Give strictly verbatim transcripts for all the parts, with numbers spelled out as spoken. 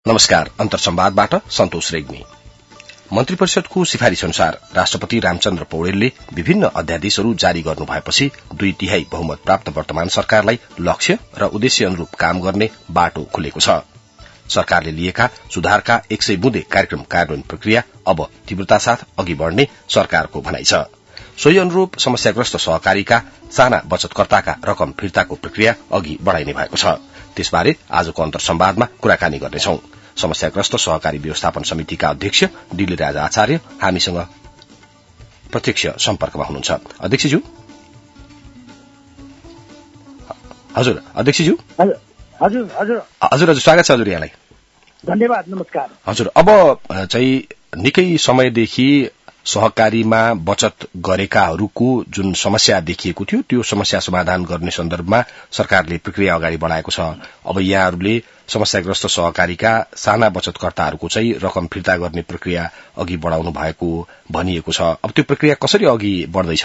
नमस्कार। अन्तर्संवादबाट सन्तोष रेग्मी। मन्त्री परिषदको सिफारिश अनुसार राष्ट्रपति रामचन्द्र पौडेलले विभिन्न अध्यादेशहरू जारी गर्नु भएपछि दुई तिहाई बहुमत प्राप्त वर्तमान सरकारलाई लक्ष्य र उद्देश्य अनुरूप काम गर्ने बाटो खुलेको छ। सरकारले लिएका सुधारका एक सय बुँदे कार्यक्रम कार्यान्वयन प्रक्रिया अब तीव्रता साथ अघि बढ़ने सरकारको भनाइ छ। सोही अनुरूप समस्याग्रस्त सहकारीका साना बचतकर्ताका रकम फिर्ताको प्रक्रिया अघि बढ़ाइने भएको छ। त्यसबारे आजको अन्तर्संवादमा कुराकानी गर्नेछौं। समस्याग्रस्त सहकारी व्यवस्थापन समितिका अध्यक्ष डिले राज आचार्य हामीसँग प्रत्यक्ष सम्पर्कमा हुनुहुन्छ। अध्यक्षज्यू हजुर अध्यक्षज्यू हजुर हजुर हजुर हजुर स्वागत छ हजुर यहाँलाई। धन्यवाद। नमस्कार। हजुर अब चाहिँ निकै समयदेखि सहकारीमा बचत गरेकाहरूको जुन समस्या देखिएको थियो त्यो समस्या समाधान गर्ने सन्दर्भमा सरकारले प्रक्रिया अगाडि बढ़ाएको छ। अब यहाँहरूले समस्याग्रस्त सहकारीका साना बचतकर्ताहरूको चाहिँ रकम फिर्ता गर्ने प्रक्रिया अघि बढ़ाउनु भएको भनिएको छ। अब त्यो प्रक्रिया कसरी अघि बढ़दैछ?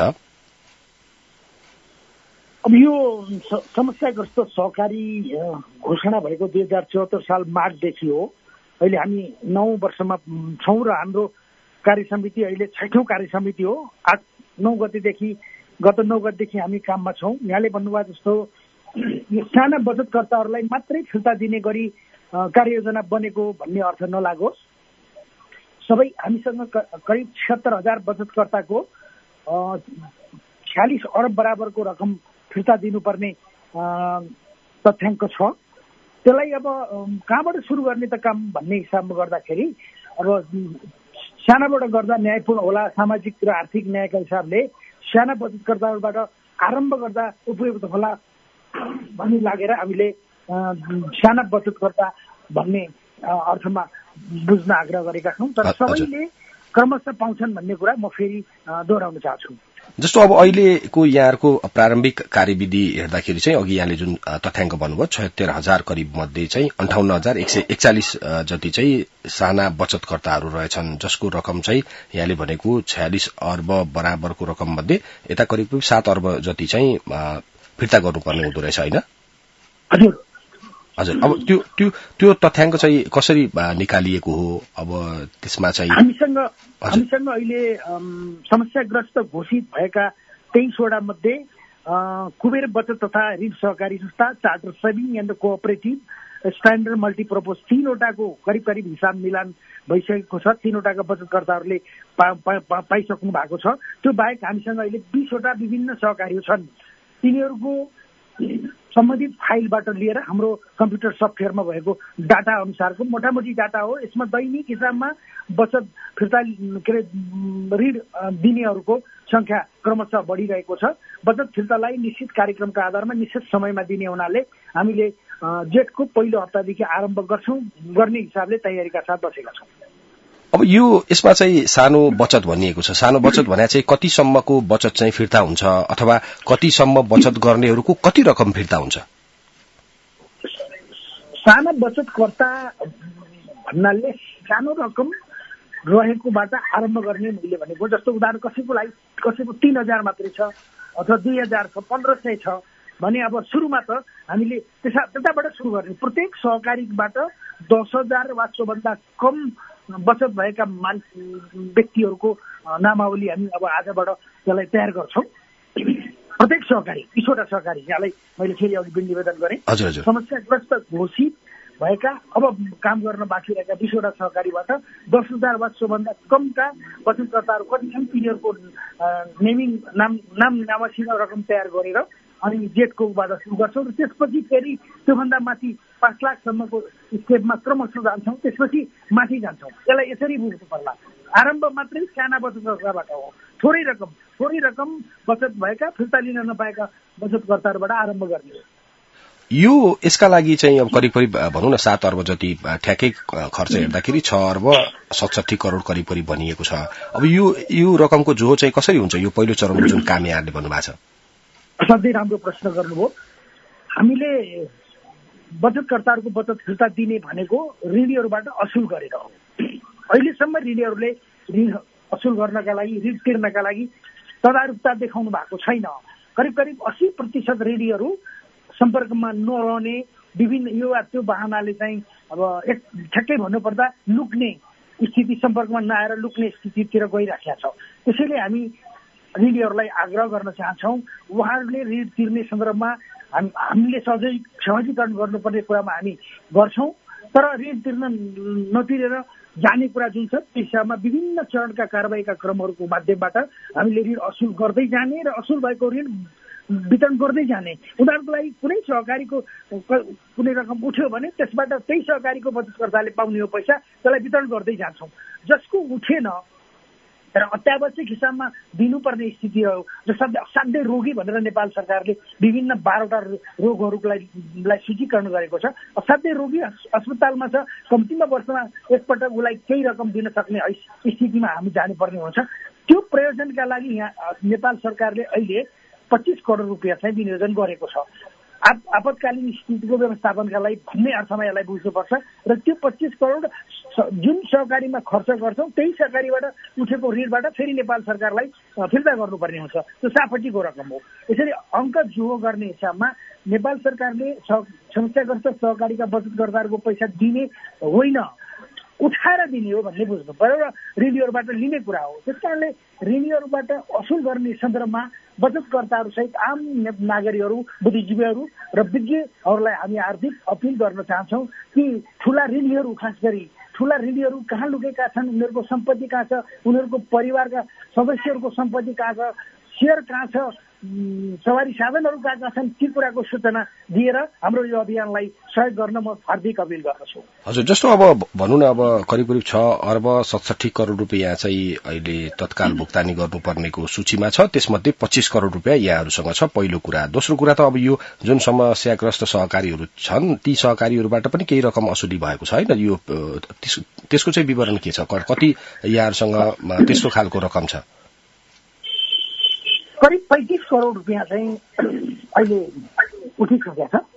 अब यो समस्याग्रस्त सहकारी घोषणा भएको दुई हजार चौहत्तर साल मार्चदेखि हो। अहिले हामी नौ वर्षमा छौं र हाम्रो कार्य समिति अहिले छैठौं कार्य समिति हो। आठ नौ गतेदेखि गत नौ गतेदेखि हामी काममा छौं। यहाँले भन्नुभयो जस्तो यो साना बचतकर्ताहरूलाई मात्रै फिर्ता दिने गरी कार्ययोजना बनेको भन्ने अर्थ नलागोस्। सबै हामीसँग करिब छिहत्तर हजार बचतकर्ताको छयालिस अरब बराबरको रकम फिर्ता दिनुपर्ने तथ्याङ्क छ। त्यसलाई अब कहाँबाट सुरु गर्ने त काम भन्ने हिसाबमा गर्दाखेरि अब सानाबाट गर्दा न्यायपूर्ण होला, सामाजिक र आर्थिक न्यायका हिसाबले साना बचतकर्ताहरूबाट आरम्भ गर्दा उपयुक्त होला भन्ने लागेर हामीले साना बचतकर्ता भन्ने अर्थमा बुझ्न आग्रह गरेका छौँ। तर सबैले क्रमशः पाउँछन् भन्ने कुरा म फेरि दोहोऱ्याउन चाहन्छु। जस्तो अब अहिलेको यहाँहरूको प्रारम्भिक कार्यविधि हेर्दाखेरि चाहिँ अघि यहाँले जुन तथ्याङ्क भन्नुभयो छयत्तर हजार करिब मध्ये चाहिँ अन्ठाउन्न हजार एक सय एकचालिस जति चाहिँ साना बचतकर्ताहरू रहेछन्, जसको रकम चाहिँ यहाँले भनेको छयालिस अर्ब बराबरको रकम मध्ये यता करिब करिब सात अर्ब जति चाहिँ फिर्ता गर्नुपर्ने हुँदो रहेछ, होइन? हजुर हजुर। अब त्यो त्यो त्यो तथ्याङ्क चाहिँ कसरी निकालिएको हो? अब त्यसमा चाहिँ हामीसँग हामीसँग अहिले समस्याग्रस्त घोषित भएका तेइसवटा मध्ये कुबेर बचत तथा ऋण सहकारी संस्था, charter saving and cooperative, standard multipurpose तीनवटाको करिब करिब हिसाब मिलान भइसकेको छ। तीनवटाका बचतकर्ताहरूले पा, पा, पा, पाइसक्नु भएको छ। त्यो बाहेक हामीसँग अहिले बीसवटा विभिन्न सहकारी छन्। तिनीहरूको सम्बन्धित फाइलबाट लिएर हाम्रो कम्प्युटर सफ्टवेयरमा भएको डाटा अनुसारको मोटामोटी डाटा हो। यसमा दैनिक हिसाबमा बचत फिर्ता के अरे ऋण दिनेहरूको संख्या क्रमशः बढ़िरहेको छ। बचत फिर्तालाई निश्चित कार्यक्रमका आधारमा निश्चित समयमा दिने हुनाले हामीले जेठको पहिलो हप्तादेखि आरम्भ गर्छौं गर्ने हिसाबले तयारीका साथ बसेका छौं। अब यो यसमा चाहिँ सानो बचत भनिएको छ। सानो बचत भने चाहिँ कतिसम्मको बचत चाहिँ फिर्ता हुन्छ अथवा कतिसम्म बचत गर्नेहरूको कति रकम फिर्ता हुन्छ? सानो बचतकर्ता भन्नाले सानो रकम रहेकोबाट आरम्भ गर्ने मैले भनेको जस्तो उदाहरण कसैको लागि कसैको तीन हजार मात्रै छ अथवा दुई हजार छ, पन्ध्र सय छ भने अब सुरुमा त हामीले त्यसा त्यताबाट सुरु गर्ने। प्रत्येक सहकारीबाट दस हजार वा त्योभन्दा कम बचत भएका मान व्यक्तिहरूको नामावली हामी अब आजबाट त्यसलाई तयार गर्छौं। प्रत्येक सहकारी बीसवटा सहकारी यहाँलाई मैले फेरि अघि पनि निवेदन गरेँ। समस्याग्रस्त घोषित भएका अब काम गर्न बाँकी रहेका बीसवटा सहकारीबाट दस हजार वा त्योभन्दा कमका बचतकर्ताहरू कति छन् तिनीहरूको नेमिङ नाम नाम नामासिन रकम तयार गरेर अनि जेठकोबाट सुरु गर्छौँ र त्यसपछि फेरि त्योभन्दा माथि पाँच लाखसम्मको स्टेपमा क्रमशः जान्छौँ। त्यसपछि माथि जान्छौँ। यसलाई यसरी बुझ्नु पर्ला। आरम्भ मात्रै साना बचतकर्ताबाट हो। थोरै रकम थोरै रकम बचत भएका फिर्ता लिन नपाएका बचतकर्ताहरूबाट आरम्भ गर्ने हो। यो यसका लागि चाहिँ अब करिब करिब भनौँ न सात अर्ब जति ठ्याक्कै खर्च हेर्दाखेरि छ अर्ब सतसठी करोड़ करिब करिब भनिएको छ। अब यो यो रकमको जो चाहिँ कसरी हुन्छ? यो पहिलो चरणको जुन काम यहाँले भन्नुभएको छ। असाध्यै राम्रो प्रश्न गर्नुभयो। हामीले बचतकर्ताहरूको बचत फिर्ता दिने भनेको ऋणीहरूबाट असुल गरेर हो। अहिलेसम्म ऋणीहरूले ऋण असुल गर्नका लागि ऋण तिर्नका लागि तदारुकता देखाउनु भएको छैन। करिब करिब अस्सी प्रतिशत ऋणीहरू सम्पर्कमा नरहने विभिन्न यो वा त्यो बहानाले चाहिँ अब एक ठ्याक्कै भन्नुपर्दा लुक्ने स्थिति, सम्पर्कमा नआएर लुक्ने स्थितितिर गइराखेका छौँ। त्यसैले हामी ऋणीहरूलाई आग्रह गर्न चाहन्छौँ, उहाँहरूले ऋण तिर्ने सन्दर्भमा हाम हामीले सजै सहजीकरण गर्नुपर्ने कुरामा हामी गर्छौँ, तर ऋण तिर्न नतिरेर जाने कुरा जुन छ त्यस हिसाबमा विभिन्न चरणका कारबाहीका क्रमहरूको माध्यमबाट हामीले ऋण असुल गर्दै जाने र असुल भएको ऋण वितरण गर्दै जाने। उदाहरणको लागि कुनै सहकारीको कुनै रकम उठ्यो भने त्यसबाट त्यही सहकारीको बचतकर्ताले पाउने हो पैसा, त्यसलाई वितरण गर्दै जान्छौँ। जसको उठेन र अत्यावश्यक हिसाबमा दिनुपर्ने स्थिति हो, जस्तो असाध्यै रोगी भनेर नेपाल सरकारले विभिन्न बाह्रवटा रोगहरूलाई सूचीकरण गरेको छ। असाध्यै रोगी अस्पतालमा छ, कम्तीमा वर्षमा एकपटक उसलाई केही रकम दिन सक्ने स्थितिमा हामी जानुपर्ने हुन्छ। त्यो प्रयोजनका लागि यहाँ नेपाल सरकारले अहिले पच्चिस करोड रुपियाँ चाहिँ विनियोजन गरेको छ आप आपतकालीन स्थितिको व्यवस्थापनका लागि भन्ने अर्थमा यसलाई बुझ्नुपर्छ। र त्यो पच्चिस करोड जुन सहकारीमा खर्च गर्छौँ त्यही सहकारीबाट उठेको ऋणबाट फेरि नेपाल सरकारलाई फिर्ता गर्नुपर्ने हुन्छ। त्यो सापट्टिको रकम हो। यसरी अङ्क जुहो गर्ने हिसाबमा नेपाल सरकारले समस्याग्रस्त सहकारीका बचतकर्ताहरूको पैसा दिने होइन, उठाएर दिने हो भन्ने बुझ्नु पर्यो र ऋणीहरूबाट लिने कुरा हो। त्यस कारणले ऋणीहरूबाट असुल गर्ने सन्दर्भमा बचतकर्ताहरू सहित आम नागरिकहरू, बुद्धिजीवीहरू र विज्ञहरूलाई हामी हार्दिक अपिल गर्न चाहन्छौँ कि ठुला ऋणीहरू, खास गरी ठुला ऋणीहरू कहाँ लुकेका छन्, उनीहरूको सम्पत्ति कहाँ छ, उनीहरूको परिवारका सदस्यहरूको सम्पत्ति कहाँ छ, सेयर कहाँ छ, सवारी साधनहरू कहाँ कहाँ छन्, ती कुराको सूचना दिएर हाम्रो यो अभियानलाई सहयोग गर्न म हार्दिक अपिल गर्दछु। हजुर, जस्तो अब भनौँ न, अब करिब करिब छ अर्ब सतसठी करोड रुपियाँ चाहिँ अहिले तत्काल भुक्तानी गर्नुपर्नेको सूचीमा छ। त्यसमध्ये पच्चीस करोड रुपियाँ यहाँहरूसँग छ, पहिलो कुरा। दोस्रो कुरा त अब यो जुन समस्याग्रस्त सहकारीहरू छन् ती सहकारीहरूबाट पनि केही रकम असुली भएको छ होइन, यो त्यसको चाहिँ विवरण के छ, कति यहाँहरूसँग त्यस्तो खालको रकम छ? करिब पैंतिस करोड रुपियाँ चाहिँ अहिले उठिसकेका छ।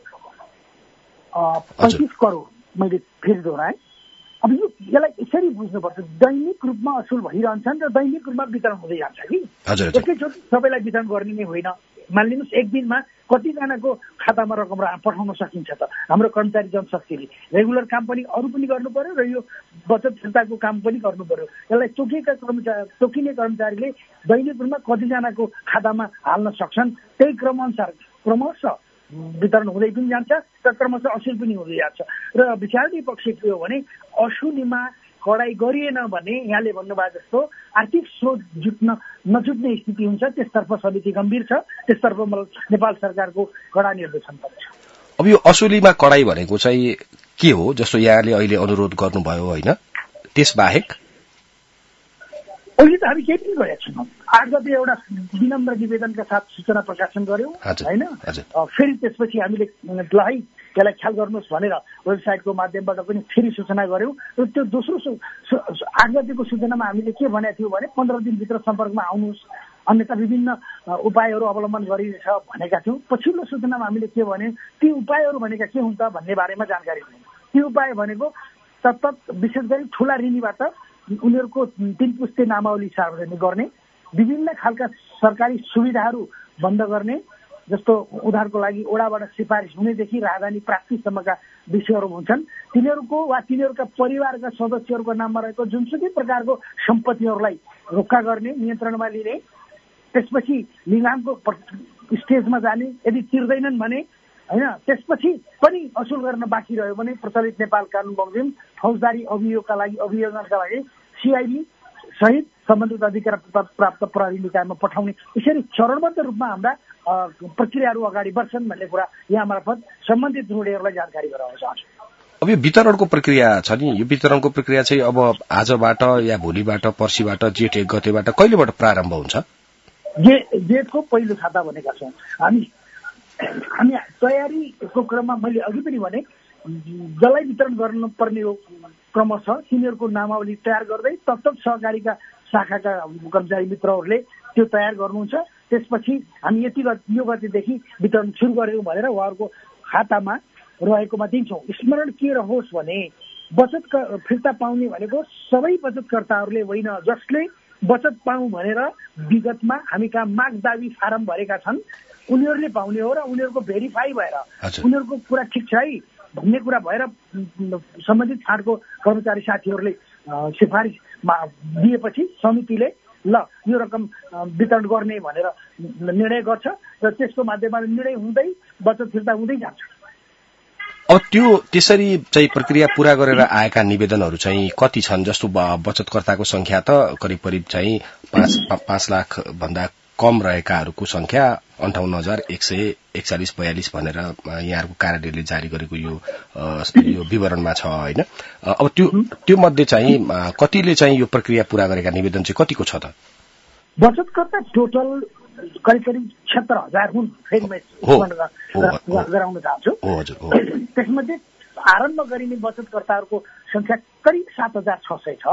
पैंतिस करोड मैले फेरि दोहोऱ्याएँ। अब यो यसलाई यसरी बुझ्नुपर्छ, दैनिक रूपमा असुल भइरहन्छन् र दैनिक रूपमा वितरण हुँदै जान्छ कि एकैचोटि सबैलाई वितरण गर्ने नै होइन। मानिलिनुहोस् एक दिनमा कतिजनाको खातामा रकम पठाउन सकिन्छ त? हाम्रो कर्मचारी जनशक्तिले रेगुलर काम पनि अरू पनि गर्नु पर्यो र यो बचत फिर्ताको काम पनि गर्नु पर्यो। यसलाई तोकिएका कर्मचारी तोकिने कर्मचारीले दैनिक रूपमा कतिजनाको खातामा हाल्न सक्छन्, त्यही क्रमअनुसार क्रमशः वितरण हुँदै पनि जान्छ र क्रमशः असुल पनि हुँदै जान्छ। र विचारणीय पक्ष के हो भने असुलीमा कडाई गरिएन भने यहाँले भन्नुभयो जस्तो आर्थिक स्रोत जुट्न नजुट्ने स्थिति हुन्छ। त्यसतर्फ समिति गम्भीर छ, त्यसतर्फ नेपाल सरकारको कडा निर्देशन पर्छ। अब यो असुलीमा कडाई भनेको चाहिँ के हो, जस्तो यहाँले अहिले अनुरोध गर्नुभयो होइन, त्यसबाहेक अहिले त हामी केही पनि गरेका छैनौँ। आठ गते एउटा विनम्र निवेदनका साथ सूचना प्रकाशन गर्यौँ होइन, फेरि त्यसपछि हामीले ल है त्यसलाई ख्याल गर्नुहोस् भनेर वेबसाइटको माध्यमबाट पनि फेरि सूचना गर्यौँ। र त्यो दोस्रो आठ गतेको सूचनामा हामीले के भनेको थियौँ भने पन्ध्र दिनभित्र सम्पर्कमा आउनुहोस्, अन्यथा विभिन्न उपायहरू अवलम्बन गरिनेछ भनेका थियौँ। पछिल्लो सूचनामा हामीले के भने ती उपायहरू भनेका के हुन्छ भन्ने बारेमा जानकारी दियौँ। ती उपाय भनेको तत्त विशेष गरी ठुला ऋणीबाट उनीहरूको तीन पुस्ते नामावली सार्वजनिक गर्ने, विभिन्न खालका सरकारी सुविधाहरू बन्द गर्ने, जस्तो उदाहरणको लागि ओडाबाट सिफारिस हुनेदेखि राजधानी प्राप्तिसम्मका विषयहरू हुन्छन्, तिनीहरूको वा तिनीहरूका परिवारका सदस्यहरूको नाममा रहेको जुनसुकै प्रकारको सम्पत्तिहरूलाई रोक्का गर्ने, नियन्त्रणमा लिने, त्यसपछि लिलामको स्टेजमा जाने, यदि तिर्दैनन् भने होइन त्यसपछि पनि असुल गर्न बाँकी रह्यो भने प्रचलित नेपाल कानून बमोजिम फौजदारी अभियोगका लागि अभियोजनका लागि सिआइडी सहित सम्बन्धित अधिकार प्राप्त प्रहरी निकायमा पठाउने, यसरी चरणबद्ध रूपमा हाम्रा प्रक्रियाहरू अगाडि बढ्छन् भन्ने कुरा यहाँ मार्फत सम्बन्धित ऋणीहरूलाई जानकारी गराउन चाहन्छु। अब यो वितरणको प्रक्रिया छ नि, यो वितरणको प्रक्रिया चाहिँ अब आजबाट या भोलिबाट पर्सिबाट जेठ एक गतेबाट कहिलेबाट प्रारम्भ हुन्छ? जे जेठको पहिलो खाता भनेका छौँ हामी। हामी तयारीको क्रममा मैले अघि पनि भने जसलाई वितरण गर्नुपर्ने हो क्रम छ तिनीहरूको नामावली तयार गर्दै तत्त सहकारीका शाखाका कर्मचारी मित्रहरूले त्यो तयार गर्नुहुन्छ। त्यसपछि हामी यति यो गतेदेखि वितरण सुरु गऱ्यौँ भनेर उहाँहरूको खातामा रहेकोमा दिन्छौँ। स्मरण के रहोस् भने बचत फिर्ता पाउने भनेको सबै बचतकर्ताहरूले होइन, जसले बचत पाऊँ भनेर विगतमा हामी कहाँ माग दावी फारम भरेका छन्, उनीहरूले पाउने हो र उनीहरूको भेरिफाई भएर उनीहरूको कुरा ठिक छ है भन्ने कुरा भएर सम्बन्धित फाँडको कर्मचारी साथीहरूले सिफारिस दिएपछि समितिले ल यो रकम वितरण गर्ने भनेर निर्णय गर्छ र त्यसको माध्यमबाट निर्णय हुँदै बचत फिर्ता हुँदै जान्छ। अब त्यो त्यसरी चाहिँ प्रक्रिया पूरा गरेर आएका निवेदनहरू चाहिँ कति छन्? जस्तो बचतकर्ताको संख्या त करिब करिब चाहिँ पाँच पाँच लाख भन्दा कम रहेकाहरूको संख्या अन्ठाउन्न हजार एक सय एकचालिस बयालिस भनेर यहाँहरूको कार्यालयले जारी गरेको यो यो विवरणमा छ होइन। अब त्यो त्यो मध्ये चाहिँ कतिले चाहिँ यो प्रक्रिया पूरा गरेका निवेदन चाहिँ कतिको छ त? बचतकर्ता टोटल करिब करिब छिहत्तर हजार हुन्। फेरि म गराउन चाहन्छु, त्यसमध्ये आरम्भ गरिने बचतकर्ताहरूको संख्या करिब सात हजार छ सय छ।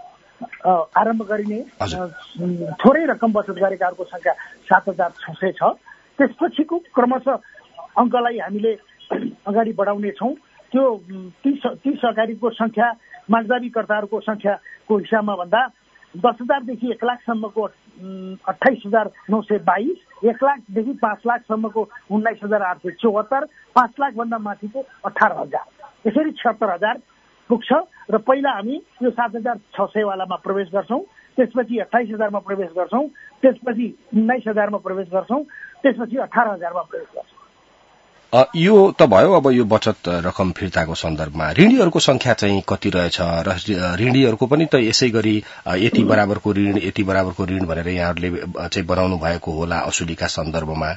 आरम्भ गरिने थोरै रकम बचत गरेकाहरूको संख्या सात हजार छ सय छ। त्यसपछिको क्रमशः अङ्कलाई हामीले अगाडि बढाउनेछौँ। त्यो ती ती सहकारीको संख्या मागदावीकर्ताहरूको संख्याको हिसाबमा भन्दा दस हजारदेखि एक लाखसम्मको अठाइस हजार नौ सय बाइस, एक लाखदेखि पाँच लाखसम्मको उन्नाइस हजार आठ सय चौहत्तर, पाँच लाखभन्दा माथिको अठार हजार, यसरी छिहत्तर हजार पुग्छ। र पहिला हामी यो सात हजार छ सयवालामा प्रवेश गर्छौँ, त्यसपछि अठाइस हजारमा प्रवेश गर्छौँ, त्यसपछि उन्नाइस हजारमा प्रवेश गर्छौँ, त्यसपछि अठार हजारमा प्रवेश गर्छौँ। यो त भयो। अब यो बचत रकम फिर्ताको सन्दर्भमा ऋणीहरूको संख्या चाहिँ कति रहेछ र ऋणीहरूको पनि त यसै गरी यति बराबरको ऋण यति बराबरको ऋण भनेर यहाँहरूले चाहिँ बनाउनु भएको होला असुलीका सन्दर्भमा?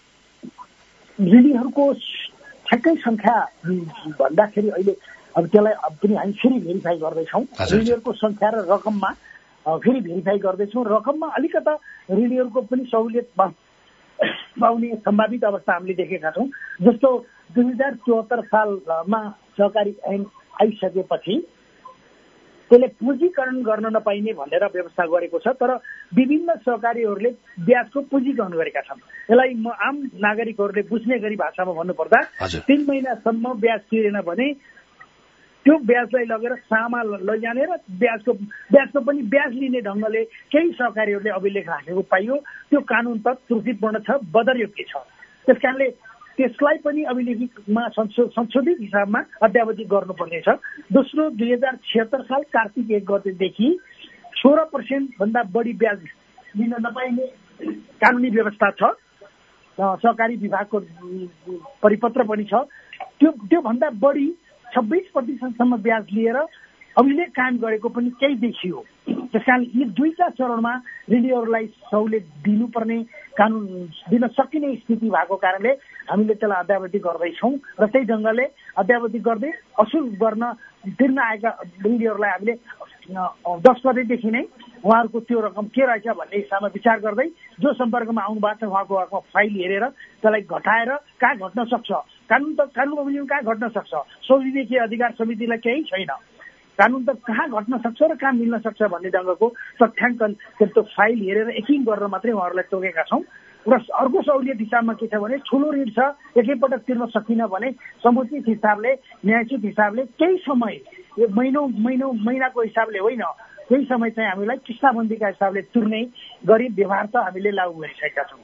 ऋणीहरूको ठ्याक्कै संख्या भन्दाखेरि अहिले अब त्यसलाई पनि हामी फेरि भेरिफाई गर्दैछौँ। ऋणीहरूको संख्या र रकममा फेरि भेरिफाई गर्दैछौँ। रकममा अलिकता ऋणीहरूको पनि सहुलियत पाउने सम्भावित अवस्था हामीले देखेका छौँ। जस्तो दुई हजार चौहत्तर सालमा सहकारी ऐन आइसकेपछि त्यसले पुँजीकरण गर्न नपाइने भनेर व्यवस्था गरेको छ, तर विभिन्न सहकारीहरूले ब्याजको पुँजीकरण गरेका छन्। यसलाई म आम नागरिकहरूले बुझ्ने गरी भाषामा भन्नुपर्दा तीन महिनासम्म ब्याज तिरेन भने त्यो ब्याजलाई लगेर सामा लैजाने र ब्याजको ब्याजको पनि ब्याज लिने ढङ्गले केही सहकारीहरूले अभिलेख राखेको पाइयो। त्यो कानुन त त्रुटिपूर्ण छ, बदरयोग्य छ। त्यसकारणले त्यसलाई पनि अभिलेखमा संशोधित हिसाबमा अद्यावधि गर्नुपर्नेछ। दोस्रो, दुई हजार छिहत्तर साल कार्तिक एक गतेदेखि सोह्र पर्सेन्ट भन्दा बढी ब्याज लिन नपाइने कानुनी व्यवस्था छ। सहकारी विभागको परिपत्र पनि छ। त्यो त्योभन्दा बढी छब्बीस प्रतिशतसम्म ब्याज लिएर अभिलेख कायम गरेको पनि केही देखियो। त्यसकारण यी दुईटा चरणमा ऋणीहरूलाई सहुलियत दिनुपर्ने कानुन दिन सकिने स्थिति भएको कारणले हामीले त्यसलाई अद्यावधि गर्दैछौँ र त्यही ढङ्गले अद्यावधि गर्दै असुल गर्न तिर्न आएका ऋणीहरूलाई हामीले दस गतेदेखि नै उहाँहरूको त्यो रकम के रहेछ भन्ने हिसाबमा विचार गर्दै जो सम्पर्कमा आउनु भएको छ उहाँको हकमा फाइल हेरेर त्यसलाई घटाएर कहाँ घट्न सक्छ, कानुन त कानुन बमोजिम कहाँ घट्न सक्छ, संविधानीय अधिकार समितिलाई केही छैन, कानुन त कहाँ घट्न सक्छ र कहाँ मिल्न सक्छ भन्ने ढङ्गको तथ्याङ्क त्यो फाइल हेरेर एकिङ गरेर मात्रै उहाँहरूलाई तोकेका छौँ। र अर्को सहुलियत हिसाबमा के छ भने ठुलो ऋण छ, एकैपटक तिर्न सकिन भने समुचित हिसाबले न्यायोचित हिसाबले केही समय महिनौ महिनौ महिनाको हिसाबले होइन, केही समय चाहिँ हामीलाई किस्ताबन्दीका हिसाबले तिर्ने गरी व्यवहार त हामीले लागू गरिसकेका छौँ।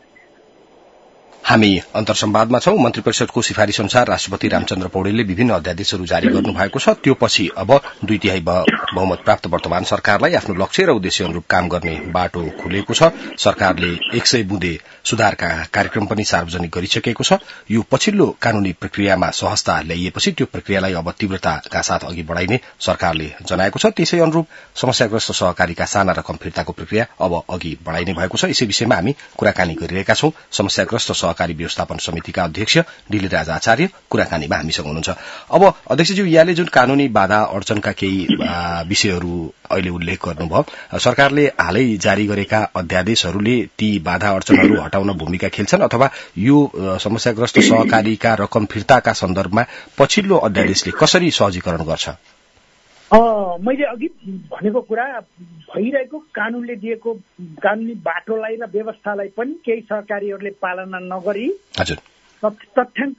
हामी अन्तर्संवादमा छौं। मन्त्री परिषदको सिफारिश अनुसार राष्ट्रपति रामचन्द्र पौडेलले विभिन्न अध्यादेशहरू जारी गर्नु भएको छ। त्यो पछि अब दुई तिहाई बहुमत प्राप्त वर्तमान सरकारलाई आफ्नो लक्ष्य र उद्देश्य अनुरूप काम गर्ने बाटो खुलेको छ। सरकारले एक सय बुँदे सुधारका कार्यक्रम पनि सार्वजनिक गरिसकेको छ। यो पछिल्लो कानूनी प्रक्रियामा सहजता ल्याइएपछि त्यो प्रक्रियालाई अब तीव्रताका साथ अघि बढ़ाइने सरकारले जनाएको छ। त्यसै अनुरूप समस्याग्रस्त सहकारीका साना रकम फिर्ताको प्रक्रिया अब अघि बढ़ाइने भएको छ। यसै विषयमा हामी कुराकानी गरिरहेका छौं। समस्याग्रस्त सहकारी व्यवस्थापन समितिका अध्यक्ष डिलिराज आचार्य कुराकानीमा हामीसँग हुनुहुन्छ। अब अध्यक्षज्यू, यहाँले जुन कानूनी बाधा अडचनका केही विषयहरू अहिले उल्लेख गर्नुभयो, सरकारले हालै जारी गरेका अध्यादेशहरूले ती बाधा अडचनहरू हटाउन भूमिका खेल्छन् अथवा यो समस्याग्रस्त सहकारीका रकम फिर्ताका सन्दर्भमा पछिल्लो अध्यादेशले कसरी सहजीकरण गर्छ? मैले अघि भनेको कुरा भइरहेको कानूनले दिएको कानूनी बाटोलाई र व्यवस्थालाई पनि केही सहकारीहरूले पालना नगरी तथ्याङ्क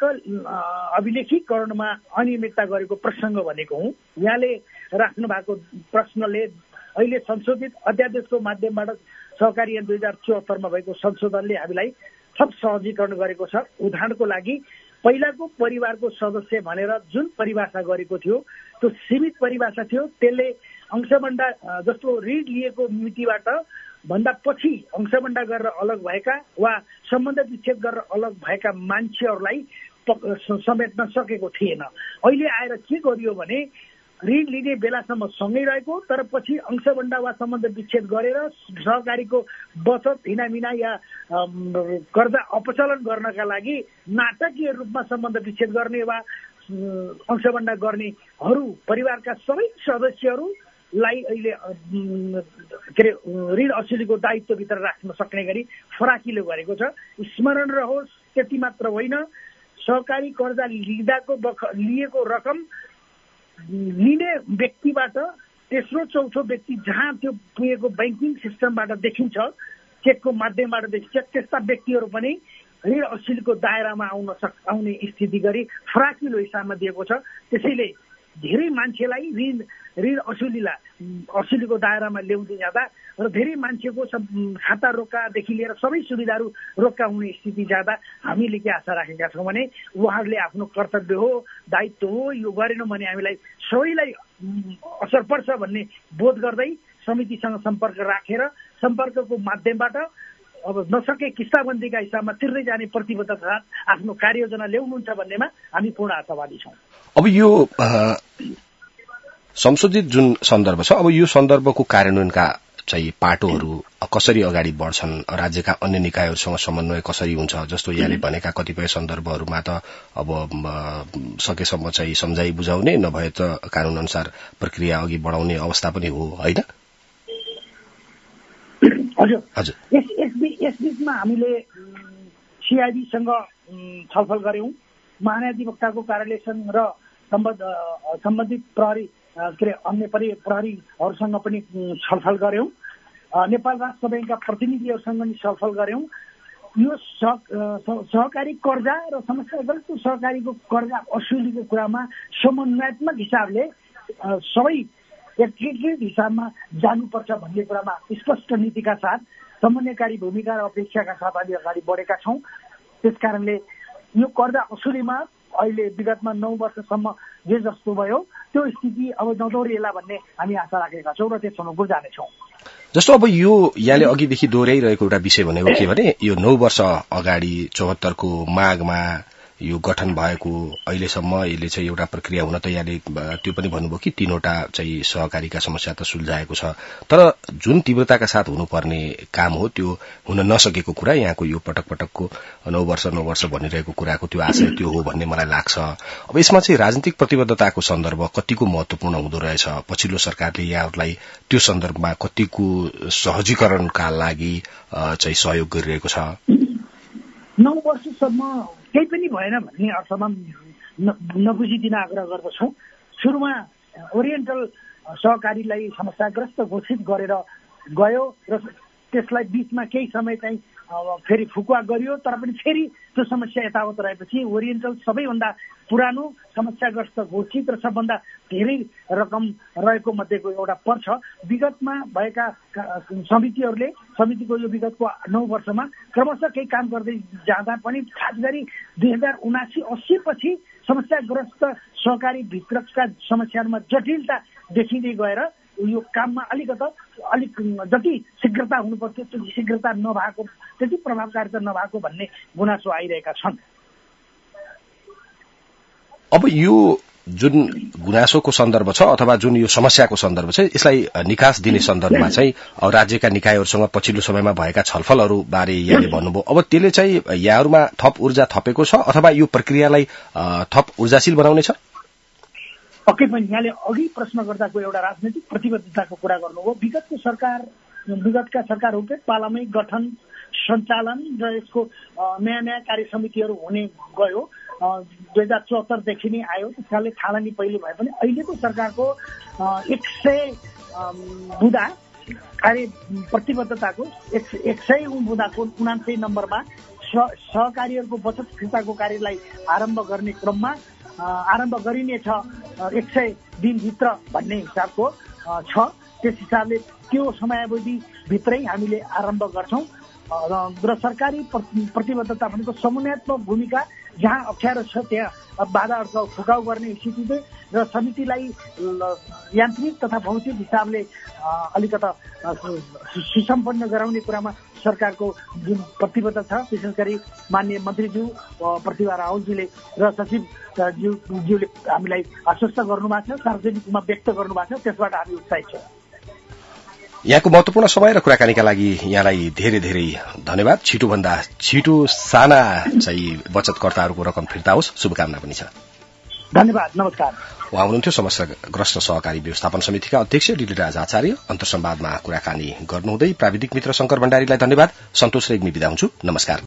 अभिलेखीकरणमा अनियमितता गरेको प्रसंग भनेको हुँ। यहाँले राख्नु भएको प्रश्नले अहिले संशोधित अध्यादेशको माध्यमबाट सहकारी ऐन दुई हजार चौहत्तरमा भएको संशोधनले हामीलाई थप सहजीकरण गरेको छ। उदाहरणको लागि पहिलाको परिवारको सदस्य भनेर जुन परिभाषा गरेको थियो त्यो सीमित परिभाषा थियो। त्यसले अंशबन्डा जस्तो ऋण लिएको मितिबाट भन्दा पछि अंशबन्डा गरेर अलग भएका वा सम्बन्ध विच्छेद गरेर अलग भएका मान्छेहरूलाई समेट्न सकेको थिएन। अहिले आएर के गरियो भने ऋण लिने बेलासम्म सँगै रहेको तर पछि अंशबन्डा वा सम्बन्ध विच्छेद गरेर सहकारीको बचत हिनामिना या कर्जा अपचलन गर्नका लागि नाटकीय रूपमा सम्बन्ध विच्छेद गर्ने वा अंशबन्डा गर्नेहरू परिवारका सबै सदस्यहरूलाई अहिले के अरे ऋण असुलीको दायित्वभित्र राख्न सक्ने गरी फराकिलो गरेको छ। स्मरण रहोस्, त्यति मात्र होइन, सहकारी कर्जा लिँदाको लिएको रकम लिने व्यक्तिबाट तेस्रो चौथो व्यक्ति जहाँ त्यो पुगेको ब्याङ्किङ सिस्टमबाट देखिन्छ, चेकको माध्यमबाट देखिन्छ, त्यस्ता व्यक्तिहरू पनि ऋण असुलीको दायरामा आउन सक आउने स्थिति गरी फराकिलो हिसाबमा दिएको छ। त्यसैले धेरै मान्छेलाई ऋण ऋण असुलीलाई असुलीको दायरामा ल्याउँदै जाँदा र धेरै मान्छेको खाता रोक्कादेखि लिएर सबै सुविधाहरू रोक्का हुने स्थिति जाँदा हामीले के आशा राखेका छौँ भने उहाँहरूले आफ्नो कर्तव्य हो, दायित्व हो, यो गरेनौँ भने हामीलाई सबैलाई असर पर्छ भन्ने बोध गर्दै समितिसँग सम्पर्क राखेर सम्पर्कको माध्यमबाट अब नसके किस्ताबन्दीका हिसाबमा तिर्दै जाने प्रतिबद्धता साथ आफ्नो कार्ययोजना ल्याउनुहुन्छ भन्नेमा हामी पूर्ण आशावादी छौँ। अब यो संशोधित जुन सन्दर्भ छ, अब यो सन्दर्भको कार्यान्वयनका चाहिँ पाटोहरू कसरी अगाडि बढ्छन्, राज्यका अन्य निकायहरूसँग समन्वय कसरी हुन्छ, जस्तो यहाँले भनेका कतिपय सन्दर्भहरूमा त अब सकेसम्म चाहिँ सम्झाइ बुझाउने नभए त कानून अनुसार प्रक्रिया अघि बढाउने अवस्था पनि हो, होइन? हजुर हजुर यस बीचमा हामीले सिआइडीसँग छलफल गर्यौं, महाधिवक्ताको कार्यालयसँग र सम्बन्धित प्रहरी के अरे अन्य पनि प्रहरीहरूसँग पनि छलफल गर्यौं, नेपाल राष्ट्र ब्याङ्कका प्रतिनिधिहरूसँग पनि छलफल गर्यौं। यो सहकारी कर्जा र समस्याग्रस्त सहकारीको कर्जा असुलीको कुरामा समन्वयात्मक हिसाबले सबै एकीकृत हिसाबमा जानुपर्छ भन्ने कुरामा स्पष्ट नीतिका साथ समन्वयकारी भूमिका र अपेक्षाका साथ हामी अगाडि बढेका छौँ। त्यसकारणले यो कर्जा असुलीमा अहिले विगतमा नौ वर्षसम्म जे जस्तो भयो त्यो स्थिति अब नदोहोरिएला भन्ने हामी आशा राखेका छौँ र त्यस अनुकूल जानेछौँ। जस्तो अब यो यहाँले अघिदेखि दोहोऱ्याइरहेको एउटा विषय भनेको के भने यो नौ वर्ष अगाडि चौहत्तरको माघमा यो गठन भएको अहिलेसम्म यसले चाहिँ एउटा प्रक्रिया हुन त यहाँले त्यो पनि भन्नुभयो कि तीनवटा चाहिँ सहकारीका समस्या त सुल्झाएको छ, तर जुन तीव्रताका साथ हुनुपर्ने काम हो त्यो हुन नसकेको कुरा यहाँको यो पटक पटकको नौ वर्ष नौ वर्ष भनिरहेको कुराको त्यो आशय त्यो हो भन्ने मलाई लाग्छ। अब यसमा चाहिँ राजनीतिक प्रतिबद्धताको सन्दर्भ कतिको महत्वपूर्ण हुँदो रहेछ, पछिल्लो सरकारले यहाँहरूलाई त्यो सन्दर्भमा कतिको सहजीकरणका लागि चाहिँ सहयोग गरिरहेको छ? नौ वर्षसम्म केही पनि भएन भन्ने अर्थमा नबुझिदिन आग्रह गर्दछौँ। सुरुमा ओरिएन्टल सहकारीलाई समस्याग्रस्त घोषित गरेर गयो र त्यसलाई बीचमा केही समय चाहिँ फेरि फुकुवा गरियो, तर पनि फेरि त्यो समस्या यथावत रहेपछि ओरिएन्टल सबैभन्दा पुरानो समस्याग्रस्त घोषित र सबभन्दा धेरै रकम रहेको मध्येको एउटा पर्छ। विगतमा भएका समितिहरूले समितिको यो विगतको नौ वर्षमा क्रमशः केही काम गर्दै जाँदा पनि खास गरी दुई हजार उनासी अस्सी पछि समस्याग्रस्त सहकारी भित्रका समस्याहरूमा जटिलता देखिँदै गएर यो काममा अलिकता अलिक जति शीघ्रता हुनुपर्थ्यो त्यो शीघ्रता नभएको, त्यति प्रभावकारिता नभएको भन्ने गुनासो आइरहेका छन्। अब यो जुन गुनासोको सन्दर्भ छ अथवा जुन यो समस्याको सन्दर्भ छ यसलाई निकास दिने सन्दर्भमा चाहिँ राज्यका निकायहरूसँग पछिल्लो समयमा भएका छलफलहरू बारे यहाँले भन्नुभयो। अब त्यसले चाहिँ यहाँहरूमा थप ऊर्जा थपेको छ अथवा यो प्रक्रियालाई थप ऊर्जाशील बनाउनेछ? पक्कै पनि यहाँले अघि प्रश्न गर्दाको एउटा राजनैतिक प्रतिबद्धताको कुरा गर्नुभयो। विगतको सरकार विगतका सरकारहरूकै पालामै गठन सञ्चालन र यसको नयाँ नयाँ कार्य समितिहरू हुने गयो। दुई हजार चौहत्तरदेखि नै आयो, त्यसकारणले थालनी पहिले भए पनि अहिलेको सरकारको एक सय बुँदा कार्य प्रतिबद्धताको एक सय बुँदाको उनान्सय नम्बरमा सहकारीहरूको बचत फिर्ताको कार्यलाई आरम्भ गर्ने क्रममा आरम्भ गरिनेछ एक सय दिनभित्र भन्ने हिसाबको छ। त्यस हिसाबले त्यो समयावधि भित्रै हामीले आरम्भ गर्छौँ र सरकारी प्रतिबद्धता भनेको समन्वयात्मक भूमिका, जहाँ अप्ठ्यारो छ त्यहाँ बाधाहरूको फुकाउ गर्ने स्थितिले र समितिलाई यान्त्रिक तथा भौतिक हिसाबले अलिकता सुसम्पन्न गराउने कुरामा सरकारको जुन प्रतिबद्धता छ, विशेष गरी माननीय मन्त्रीज्यू प्रतिभा रावलजीले र सचिवज्यूले हामीलाई आश्वस्त गर्नुभएको छ, सार्वजनिक रूपमा व्यक्त गर्नुभएको छ। त्यसबाट हामी उत्साहित छौँ। यहाँको महत्वपूर्ण समय र कुराकानीका लागि यहाँलाई धेरै धेरै धन्यवाद। छिटोभन्दा छिटो साना चाहिँ बचतकर्ताहरूको रकम फिर्ता होस्, शुभकामना पनि छ। धन्यवाद, नमस्कार। उहाँ हुनुहुन्थ्यो समस्याग्रस्त सहकारी व्यवस्थापन समितिका अध्यक्ष डिलिराज आचार्य। अन्तर्संवादमा कुराकानी गर्नुहुँदै प्राविधिक मित्र शंकर भण्डारीलाई धन्यवाद। सन्तोष रेग्मी बिदा हुन्छु, नमस्कार।